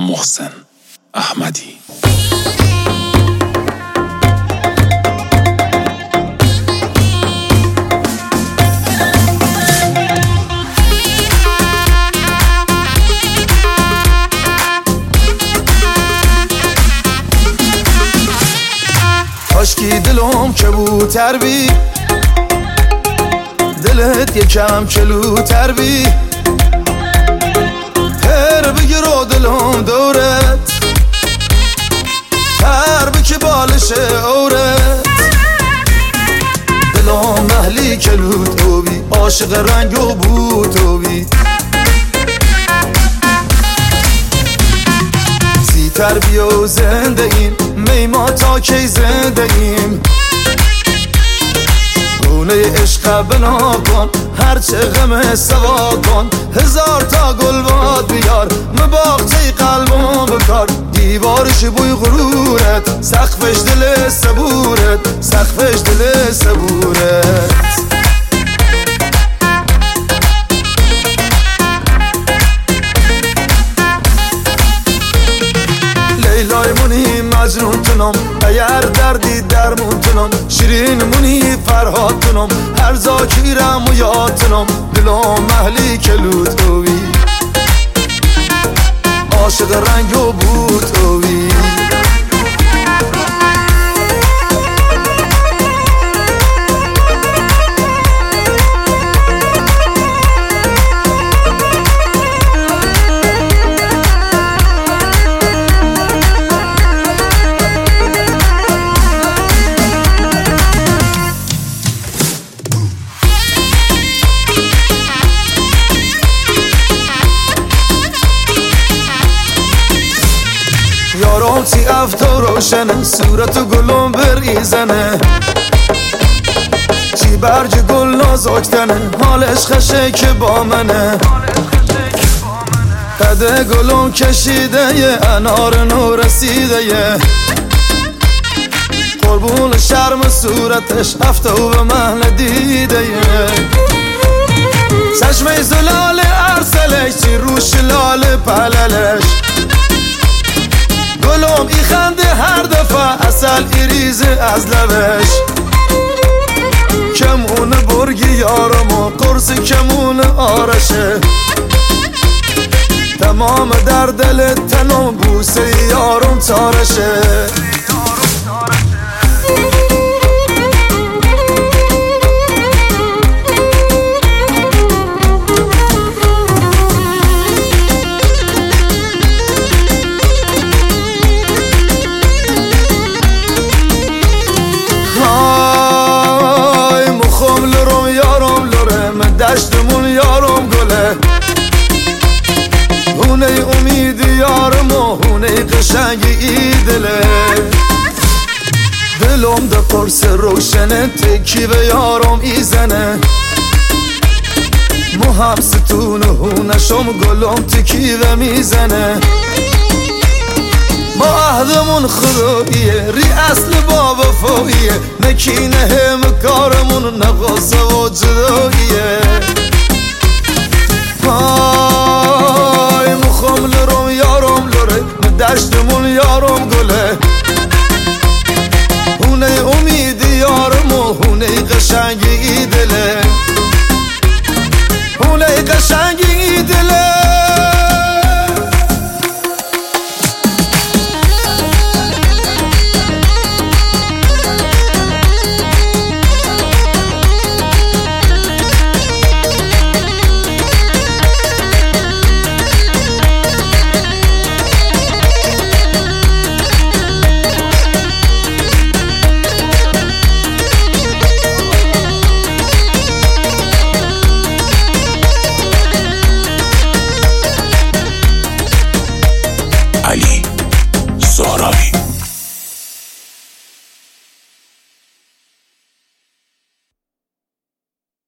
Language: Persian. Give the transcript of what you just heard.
محسن احمدی. کاشکی دلم کبوتر بی، دلت یکم کلوتر بی، هر بگیر و دلم دورت، هر بکی بالش اورت، دلم محلی کلوتو بی، عاشق رنگ و بوتو بی، زیتر بیا و زنده ایم، میما تا کی زنده ایم، خونه عشق بنا کن، هرچه غم سوا کن، هزار تا گل باد بیار، مباغچه قلبم بکار، دیوارش بوی غرورت، سقفش دل صبورت، سقفش دل صبورت. لیلای مونی مجنون تنم، اگر دردی درمون تنم، شیرین مونی فرهاد تنم، هر زاکیرم و یاد تنم، دلم محلی کلوتوی، عاشق رنگ و بوتوی. یارم تی افتو روشنه، صورت گلم بریزنه، چی برج گل نازکتنه، حالش خشه که با منه، قده گلم کشیده یه انار نو رسیده یه، قربون شرم صورتش افتو به محل دیده یه، چشمه زلال ارسلش چی روش لال پللش، گلم ای خنده هر دفعه اصل ایریزه از لبش، کمون برگی یارم و قرص کمون آرشه، تمام در دل تنم بوسه یارم تارشه. دشتمون یارم گله، هونه امید یارم و هونه قشنگی ای دله، دلم ده قرص روشنه، تکی به یارم ایزنه، مو هم ستون و هونشم گلم تکی به میزنه، ما عهدمون خداییه، ری اصل با وفاییه، نکینه هم کارمون نقاصه و جداییه، های مخم لرم یارم لره، دشتمون یارم گله، هونه امید یارم و هونه قشنگی دله، هونه قشنگی